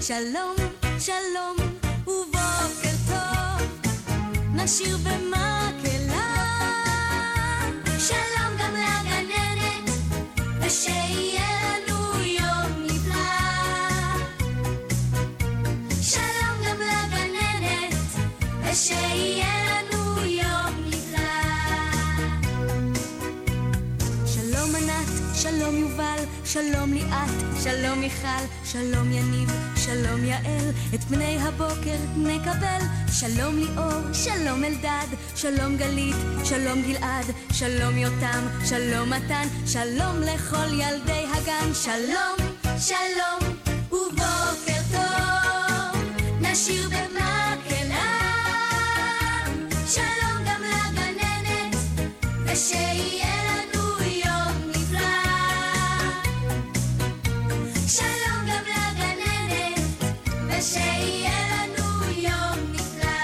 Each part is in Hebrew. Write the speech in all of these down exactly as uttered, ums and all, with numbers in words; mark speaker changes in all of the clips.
Speaker 1: שלום, שלום ובוקר טוב, נשיר במקהלה. שלום גם לגננת, ושיהיה לנו יום נפלא. שלום גם לגננת, ושיהיה לנו יום נפלא. שלום ענת, שלום יובל, שלום ליאת, שלום מיכל, שלום יניב, שלום יעל, את פני הבוקר נקבל. שלום ליאור, שלום אלדד, שלום גלית, שלום גלעד, שלום יותם, שלום מתן, שלום לכל ילדי הגן. שלום, שלום ובוקר טוב, נשיר במקהלה. שלום גם לגננת, ושיהיה לנו יום נפלא. שלום גם לגננת, ושיהיה לנו יום נפלא.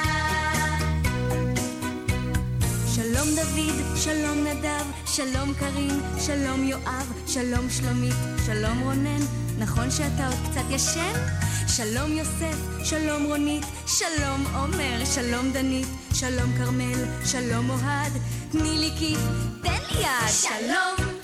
Speaker 1: שלום דוד, שלום נדב, שלום קרין, שלום יואב, שלום שלומית, שלום רונן, נכון שאתה עוד קצת ישן? שלום יוסף, שלום רונית, שלום עומר, שלום דנית, שלום קרמל, שלום אוהד, תני לי כיף, תן לי יד. שלום